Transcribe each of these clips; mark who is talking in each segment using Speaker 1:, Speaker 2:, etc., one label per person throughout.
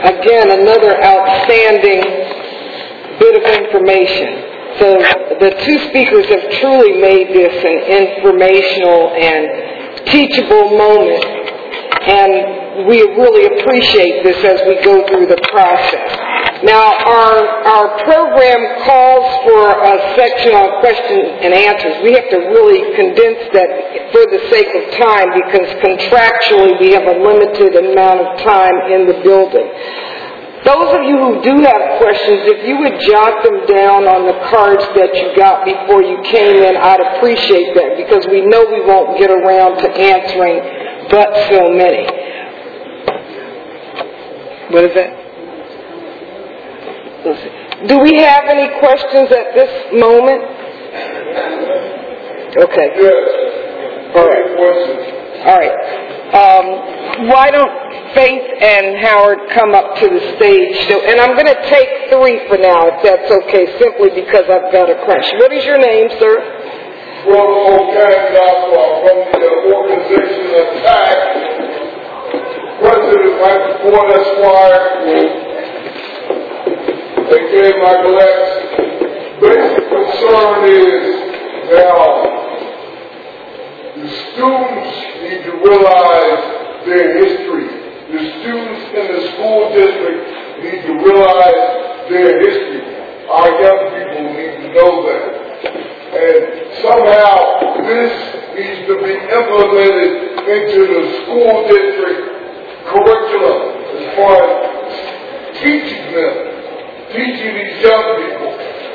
Speaker 1: Again, another outstanding bit of information. So the two speakers have truly made this an informational and teachable moment, and we really appreciate this as we go through the process. Now, our program calls for a section on questions and answers. We have to really condense that for the sake of time, because contractually we have a limited amount of time in the building. Those of you who do have questions, if you would jot them down on the cards that you got before you came in, I'd appreciate that, because we know we won't get around to answering but so many. What is that? Do we have any questions at this moment? Okay. All right. All right. Why don't Faith and Howard come up to the stage? And I'm going to take 3 for now, if that's okay, simply because I've got a crash. What is your name, sir?
Speaker 2: From the organization Attack, President Michael Ford Esquire. They gave Michael X. Basic concern is now the students need to realize their history. The students in the school district need to realize their history. Our young people need to know that. And somehow this needs to be implemented into the school district curriculum as far as teaching them. Teaching these young people.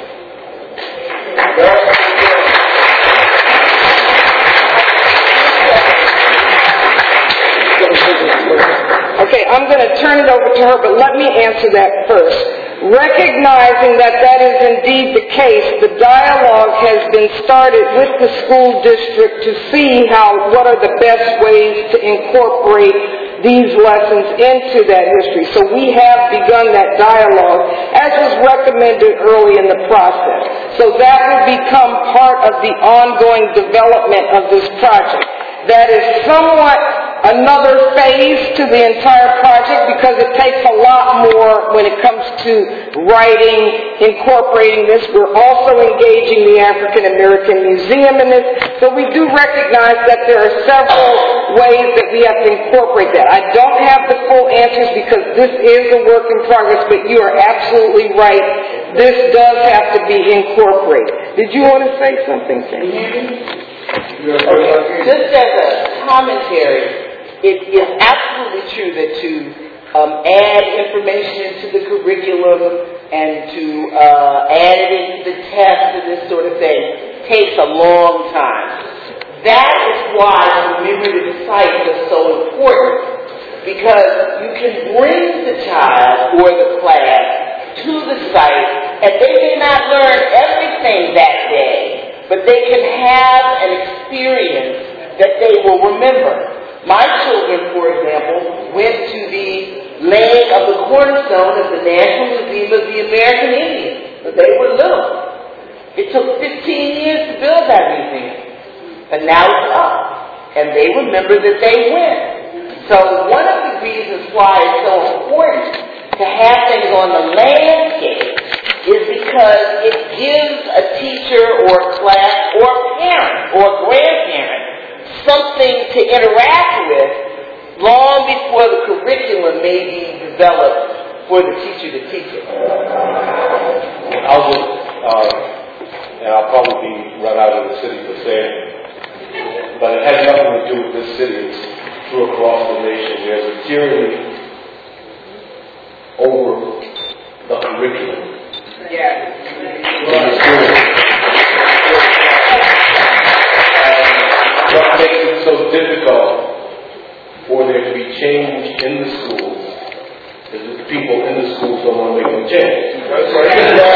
Speaker 1: Okay, I'm going to turn it over to her, but let me answer that first. Recognizing that that is indeed the case, the dialogue has been started with the school district to see what are the best ways to incorporate these lessons into that history. So we have begun that dialogue, as was recommended early in the process. So that will become part of the ongoing development of this project. That is somewhat another phase to the entire project, because it takes a lot more when it comes to writing, incorporating this. We're also engaging the African American Museum in this. So we do recognize that there are several ways that we have to incorporate that. I don't have the full answers because this is a work in progress, but you are absolutely right. This does have to be incorporated. Did you want to say something, Sam?
Speaker 3: Okay. Just as a commentary, it is absolutely true that to add information into the curriculum and to add it into the test and this sort of thing takes a long time. That is why commemorative sites are so important, because you can bring the child or the class to the site, and they may not learn everything that day, but they can have an experience that they will remember. My children, for example, went to the laying of the cornerstone of the National Museum of the American Indians when they were little. It took 15 years to build that museum, and now it's up, and they remember that they went. So one of the reasons why it's so important to have things on the landscape is because it gives a teacher or class or parent or grandparent something to interact with long before the curriculum may be developed for the teacher to teach it.
Speaker 4: I'll just, and I'll probably be run out of the city for saying, but it has nothing to do with this city. It's true across the nation. There's a tyranny over the curriculum.
Speaker 3: Yeah.
Speaker 4: What makes it so difficult for there to be change in the schools is that the people in the schools don't want to make any change.
Speaker 2: That's right.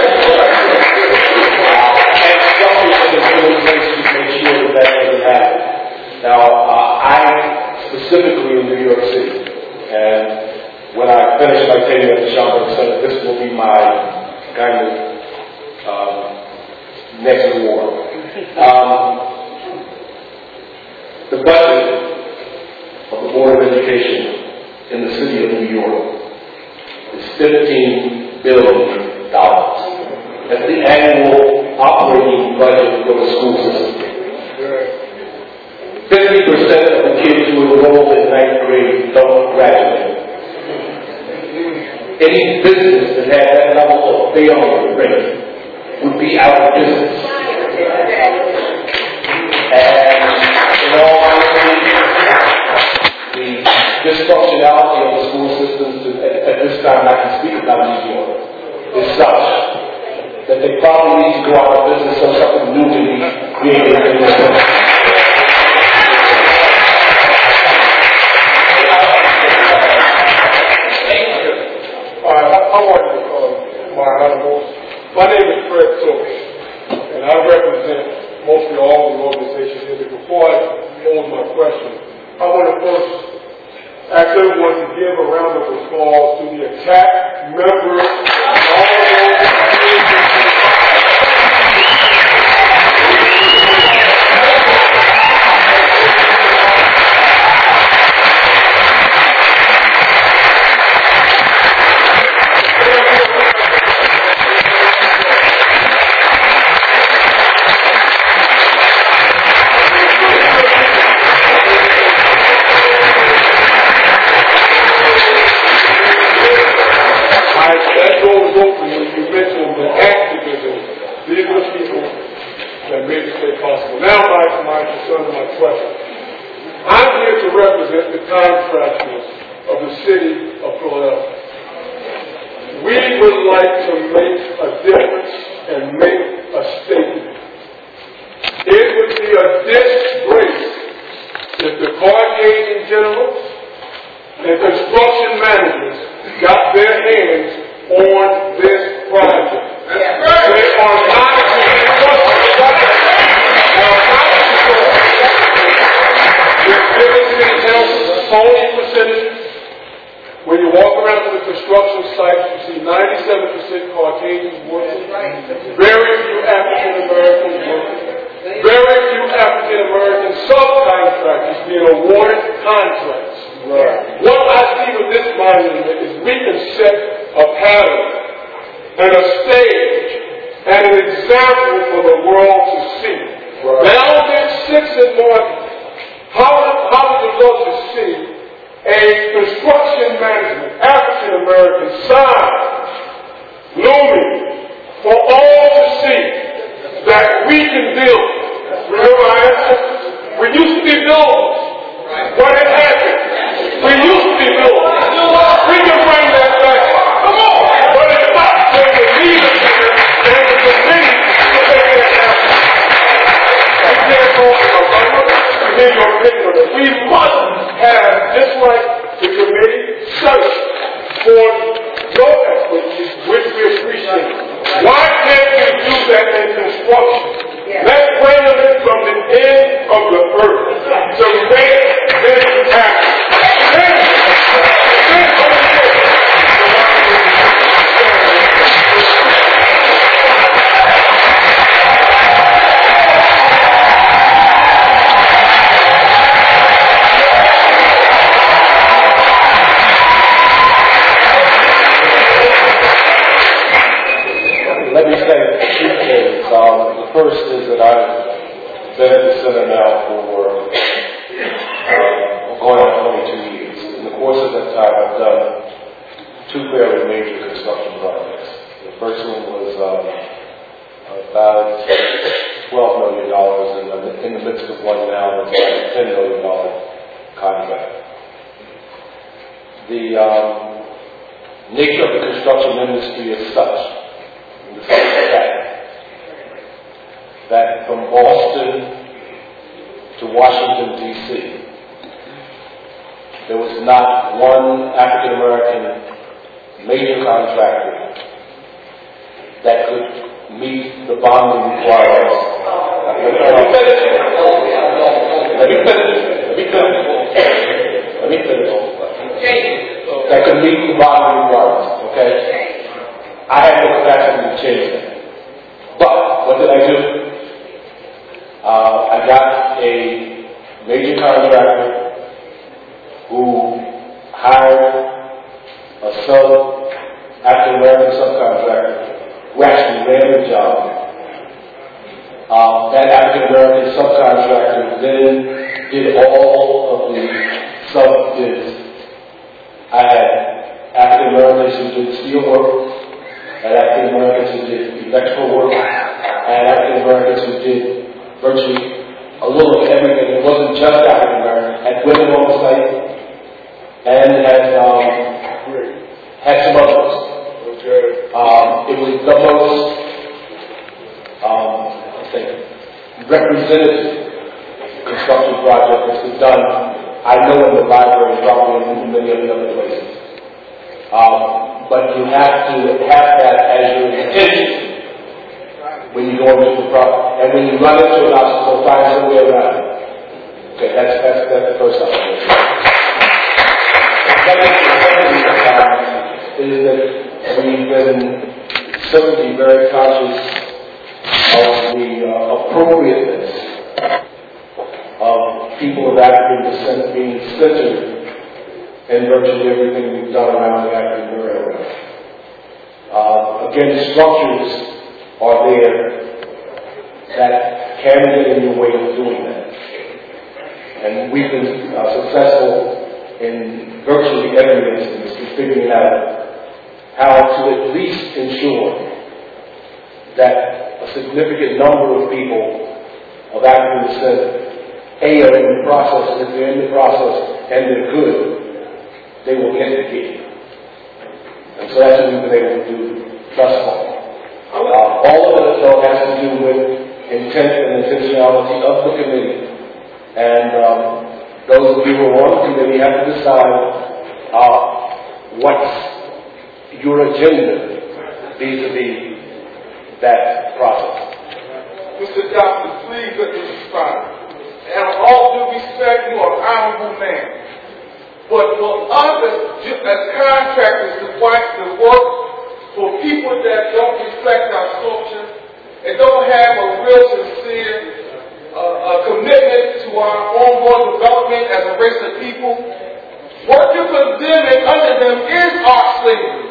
Speaker 4: And government is really place to make sure that that doesn't happen. Now, I'm specifically in New York City, and when I finish my tenure at the Schomburg Center, this will be my kind of next war. The budget of the Board of Education in the city of New York $15 billion. That's the annual operating budget for the school system. 50% of the kids who enroll in 9th grade don't graduate. Any business that had that level of failure rate would be out of business. And in all honesty, the dysfunctionality of the school systems at this time, I can speak about New York, is such that they probably need to go out of business so something new can be created in this country.
Speaker 2: I want to my honorables. My name is Fred Tosh, and I represent mostly all the organizations here. But before I pose my question, I want to first ask everyone to give a round of applause to the attack members of all of those.
Speaker 4: African-American subcontractor who actually ran the job. That African-American subcontractor then did all of the sub-bids. I had African-Americans who did steel work, I had African-Americans who did electrical work, I had African-Americans who did virtually a little of everything. It wasn't just African-American. Had women on the site, and had some others. It was the most, representative construction project that's been done, I know, in the library, probably in many of the other places. But you have to have that as your intention when you go into the project. And when you run into an obstacle, find some way around it. Okay, that's the first obstacle. Is that we've been certainly very conscious of the appropriateness of people of African descent being centered in virtually everything we've done around the African burial. Again, structures are there that can get in the way of doing that. And we've been successful in virtually every instance in figuring out how to at least ensure that a significant number of people of African descent, are in the process, and if they're in the process and they're good, they will get the gig. And so that's what we've been able to do thus far. All of it, though, has to do with intent and intentionality of the committee. And those of you who are on the committee have to decide what's your agenda vis-a-vis that process.
Speaker 2: Mr. Johnson, please let me respond. And with all due respect, you are an honorable man. But for us as contractors to work for people that don't reflect our culture and don't have a real sincere commitment to our ongoing development as a race of people, what you're condemning under them is our slavery.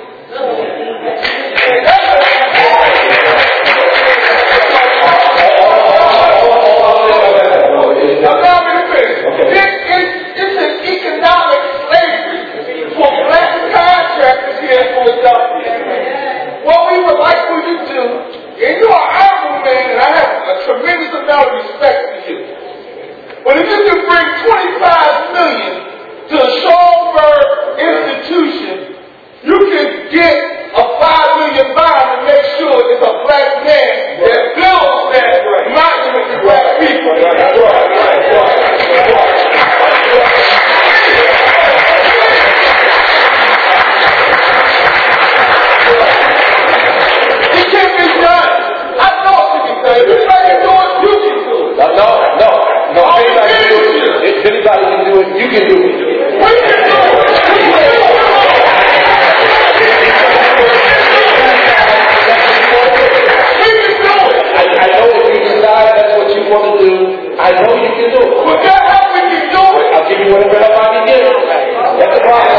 Speaker 2: It's an economic slavery for black contractors here in Philadelphia. What we would like for you to do, and you are an honorable man, and I have a tremendous amount of respect for you. But if you can bring $25 million to the Schomburg Institution, you can get a $5 million bond to make sure it's a black man that builds that monument to black people. It can be done. I know it can be done. If anybody can do it, you can do it.
Speaker 4: No. If anybody can do it, you can do it.
Speaker 2: We can do it.
Speaker 4: I know if you decide that's what you want to do, I know you can do it.
Speaker 2: But that's how we can do it.
Speaker 4: I'll give you whatever help I can get. That's the problem.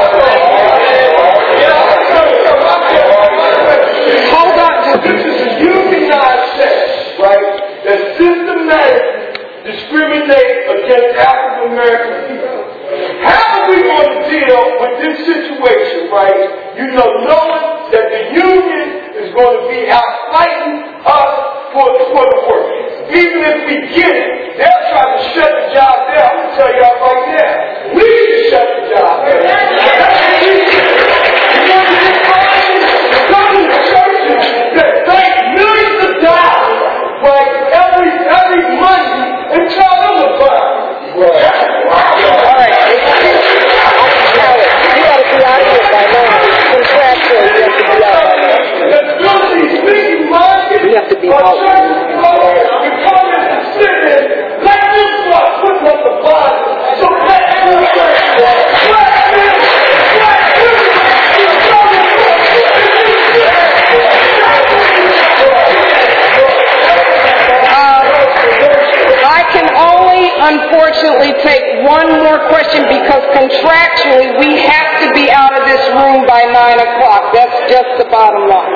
Speaker 2: Hold on. This is a unionized sex, right? That systematically discriminates against African American people. How are we going to deal with this situation, right? Knowing that the union is going to be out fighting us for the work. Even if we get it, they'll try to shut the job down. I'm going to tell y'all right now. We need to shut the job down. Come to the churches that thank millions of dollars, right, every Monday and tell them about it.
Speaker 1: All right. You got to be out here by now. Contractually, you have to be out by now. We have to be out. I can only, unfortunately, take one more question because contractually we have to be out of this room by 9 o'clock. That's just the bottom line.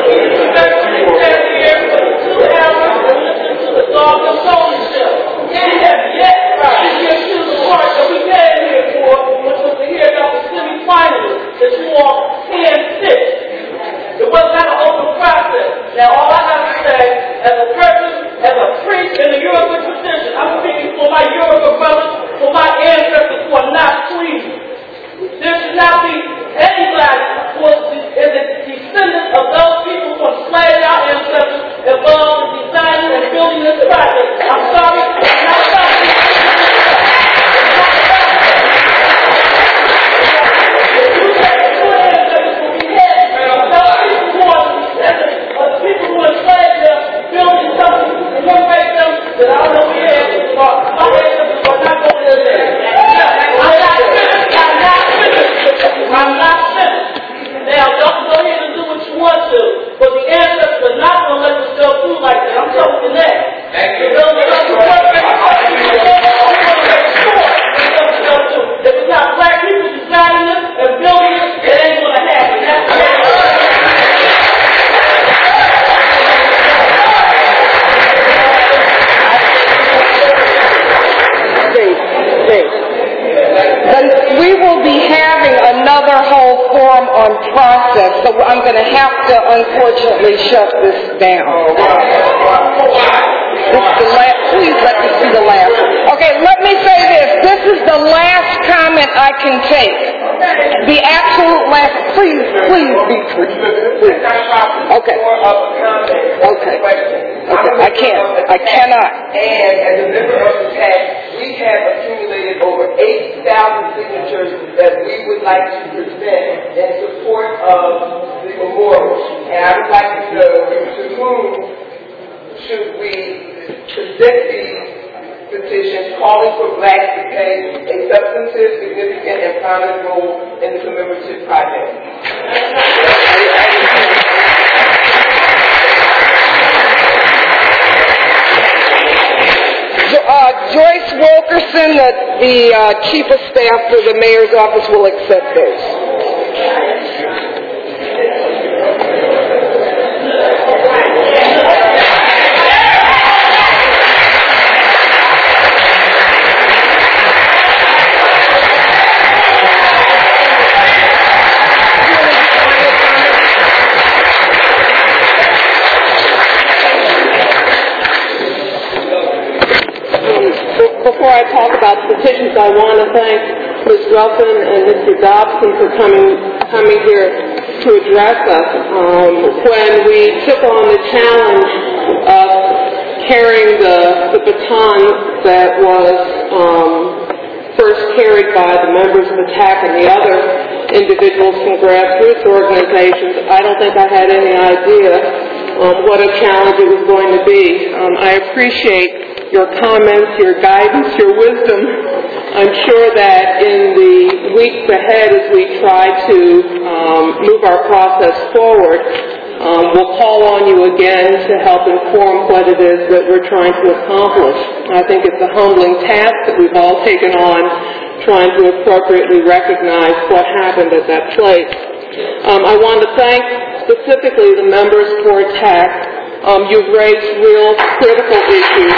Speaker 5: It was not an open process. Now, all I have to say, as a person, as a priest in the Yoruba tradition, I'm speaking for my Yoruba brothers, for my ancestors who are not pleased. There should not be anybody who is a descendant of those people who enslaved our ancestors involved in designing and building this project. I'm sorry, I'm not sorry. People who enslaved them, building something, and you make them that I don't know who it is, or my ancestors are not going to there. I'm not finished. Now, don't go ahead and do what you want to, but the ancestors are not going to let us go through like that. I'm telling you that. If it's not black people designing it and building it, it ain't going to happen.
Speaker 1: Then we will be having another whole forum on process, so I'm going to have to unfortunately shut this down. This is the last. Please let this be the last. Okay, let me say this. This is the last comment I can take. The absolute last. Please be free. Please. Okay. I cannot.
Speaker 6: And as a member of the TAC, we have accumulated over 8,000 signatures that we would like to present in support of the memorial. And I would like to know to whom should we present these petitions calling for blacks to play a substantive, significant, and prominent role in the commemorative project.
Speaker 1: Joyce Wilkerson, the Chief of Staff for the Mayor's Office, will accept those.
Speaker 7: Before I talk about the petitions, I want to thank Ms. Ruffin and Mr. Dobson for coming here to address us. When we took on the challenge of carrying the baton that was first carried by the members of the TAC and the other individuals from grassroots organizations, I don't think I had any idea what a challenge it was going to be. I appreciate your comments, your guidance, your wisdom. I'm sure that in the weeks ahead as we try to move our process forward, we'll call on you again to help inform what it is that we're trying to accomplish. I think it's a humbling task that we've all taken on, trying to appropriately recognize what happened at that place. I want to thank specifically the members for TAC. You've raised real critical issues.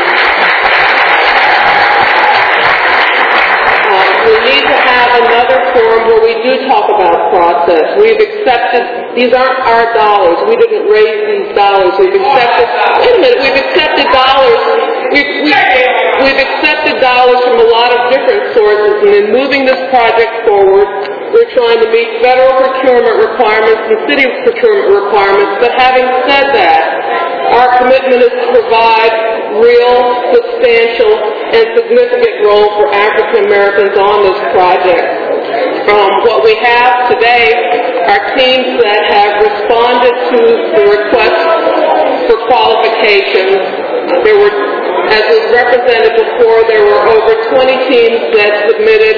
Speaker 7: We need to have another forum where we do talk about process. We've accepted, these aren't our dollars. We didn't raise these dollars. We've accepted, wait a minute, we've accepted dollars. We've accepted dollars from a lot of different sources, and in moving this project forward, we're trying to meet federal procurement requirements and city procurement requirements. But having said that, our commitment is to provide real, substantial, and significant role for African Americans on this project. What we have today are teams that have responded to the request for qualifications. There were, as was represented before, there were over 20 teams that submitted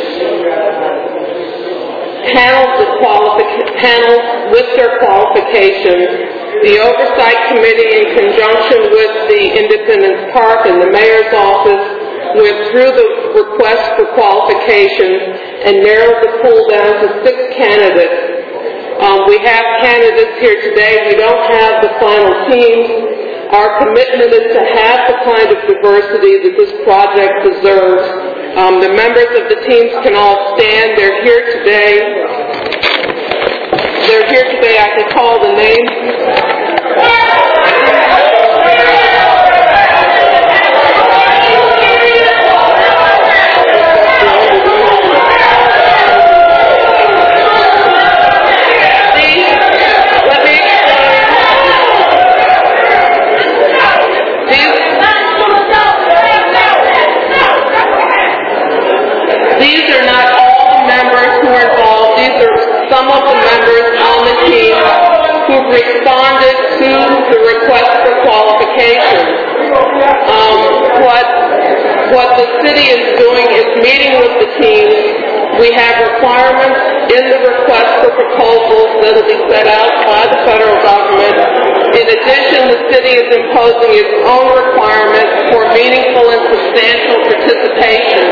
Speaker 7: panels with their qualifications. The Oversight Committee, in conjunction with the Independence Park and the Mayor's Office, went through the request for qualifications and narrowed the pool down to 6 candidates. We have candidates here today. We don't have the final teams. Our commitment is to have the kind of diversity that this project deserves. The members of the teams can all stand. They're here today. I can call the names. These are not all the members who are involved. These are some of the members on the team who've responded to the request for qualification. What the city is doing is meeting with the team. We have requirements in the request for proposals that will be set out by the federal government. In addition, the city is imposing its own requirements for meaningful and substantial participation.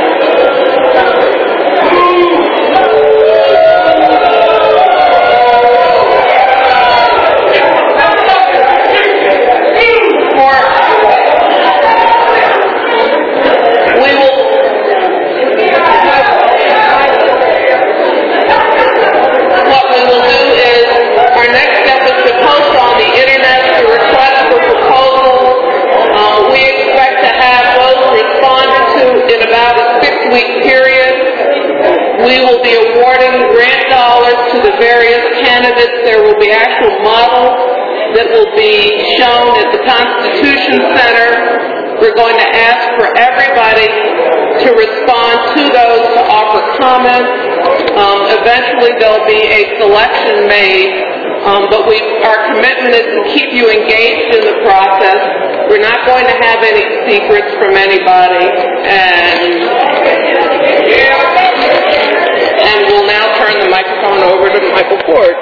Speaker 7: There will be actual models that will be shown at the Constitution Center. We're going to ask for everybody to respond to those, to offer comments. Eventually there'll be a selection made, but our commitment is to keep you engaged in the process. We're not going to have any secrets from anybody, and we'll now turn the microphone over to Michael Ford.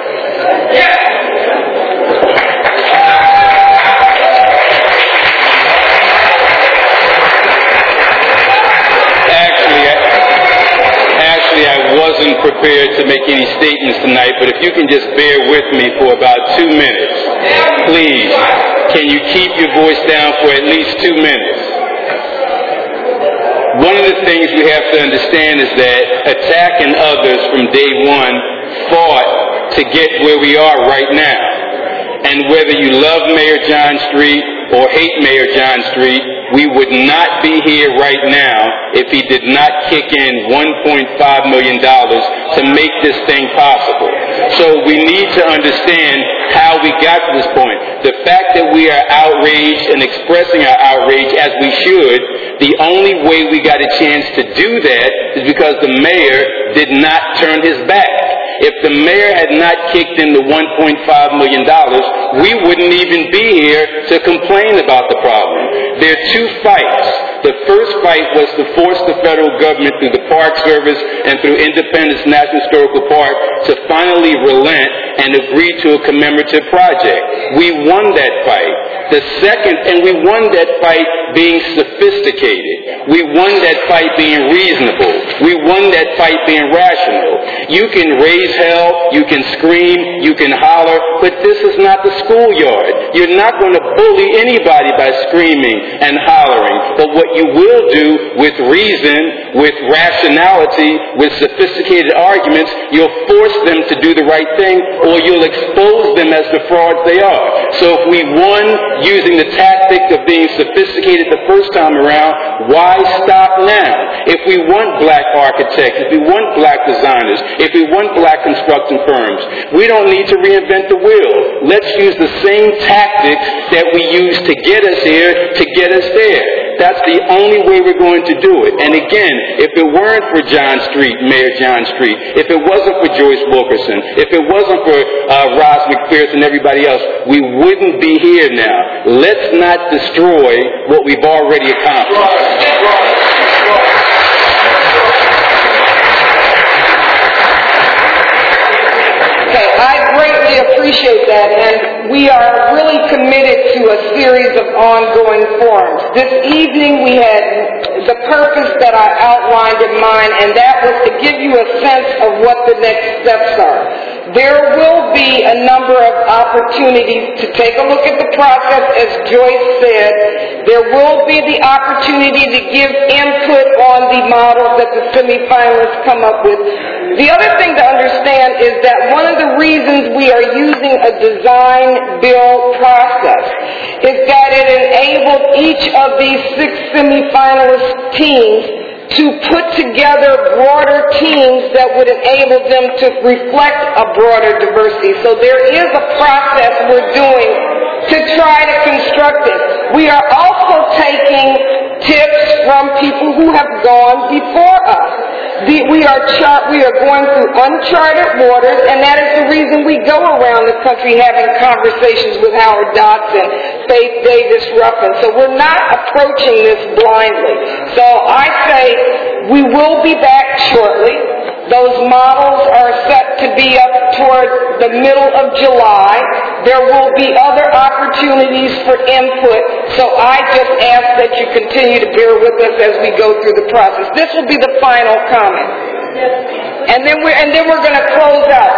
Speaker 8: Actually, I wasn't prepared to make any statements tonight, but if you can just bear with me for about 2 minutes, please. Can you keep your voice down for at least 2 minutes? One of the things we have to understand is that attacking others from day one fought to get where we are right now. And whether you love Mayor John Street or hate Mayor John Street, we would not be here right now if he did not kick in $1.5 million to make this thing possible. So we need to understand how we got to this point. The fact that we are outraged and expressing our outrage as we should, the only way we got a chance to do that is because the mayor did not turn his back. If the mayor had not kicked in the $1.5 million, we wouldn't even be here to complain about the problem. There are 2 fights. The first fight was to force the federal government through the Park Service and through Independence National Historical Park to finally relent and agree to a commemorative project. We won that fight. And we won that fight being sophisticated. We won that fight being reasonable. We won that fight being rational. You can raise hell, you can scream, you can holler, but this is not the schoolyard. You're not going to bully anybody by screaming and hollering. But what you will do with reason, with rationality, with sophisticated arguments, you'll force them to do the right thing, or you'll expose them as the frauds they are. So if we won using the tactic of being sophisticated the first time around, why stop now? If we want black architects, if we want black designers, if we want black construction firms, we don't need to reinvent the wheel. Let's use the same tactics that we used to get us here to get us there. That's the only way we're going to do it. And again, if it weren't for John Street, Mayor John Street, if it wasn't for Joyce Wilkerson, if it wasn't for Roz McPherson and everybody else, we wouldn't be here now. Let's not destroy what we've already accomplished.
Speaker 1: Okay, I greatly appreciate that, and we are really committed to a series of ongoing forums. This evening we had the purpose that I outlined in mind, and that was to give you a sense of what the next steps are. There will be a number of opportunities to take a look at the process, as Joyce said. There will be the opportunity to give input on the models that the semifinalists come up with. The other thing to understand is that one of the reasons we are using a design-build process is that it enabled each of these 6 semifinalist teams to put together broader teams that would enable them to reflect a broader diversity. So there is a process we're doing to try to construct it. We are also taking tips from people who have gone before us. We are going through uncharted waters, and that is the reason we go around the country having conversations with Howard Dotson, Faith Davis Ruffin. So we're not approaching this blindly. So I say we will be back shortly. Those models are set to be up toward the middle of July. There will be other opportunities for input, so I just ask that you continue to bear with us as we go through the process. This will be the final comment. And then we're going to close out.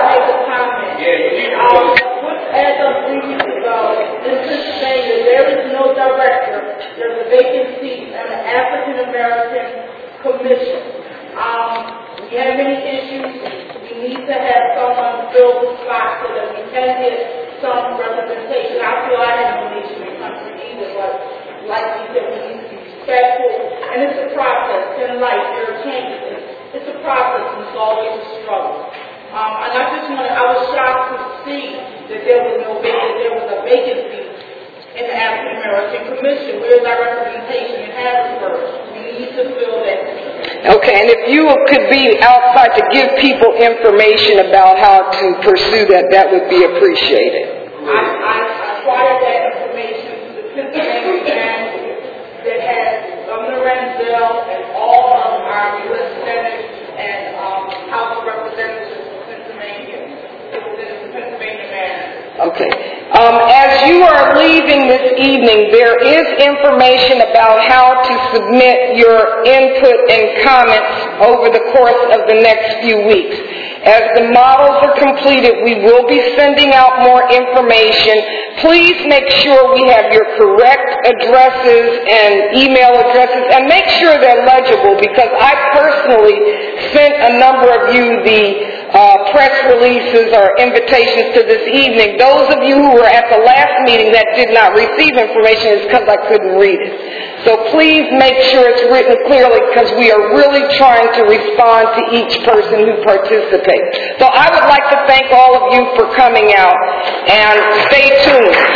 Speaker 5: As of 3 weeks ago, in Pennsylvania, there is no director. There's a vacant seat on the African American Commission. We have many issues. We need to have someone fill the spot so that we can get some representation. I feel I have no nation in the country either, but like we said, we need to be respectful. And it's a process. In life, there are changes. It's a process, and it's always a struggle. And I was shocked to see that there was a vacancy in the African American Commission. Where's our representation in Harrisburg? We need to fill that.
Speaker 1: Okay, and if you could be outside to give people information about how to pursue that, that would be appreciated.
Speaker 5: I acquired that information to the Pennsylvania Council that has Governor Renzel and all of our U.S. Senate and House of Representatives of Pennsylvania. It was in the Pennsylvania manner.
Speaker 1: Okay. As you are leaving this evening, there is information about how to submit your input and comments over the course of the next few weeks. As the models are completed, we will be sending out more information. Please make sure we have your correct addresses and email addresses, and make sure they're legible, because I personally sent a number of you the press releases or invitations to this evening. Those of you who were at the last meeting that did not receive information is because I couldn't read it. So please make sure it's written clearly, because we are really trying to respond to each person who participates. So I would like to thank all of you for coming out, and stay tuned.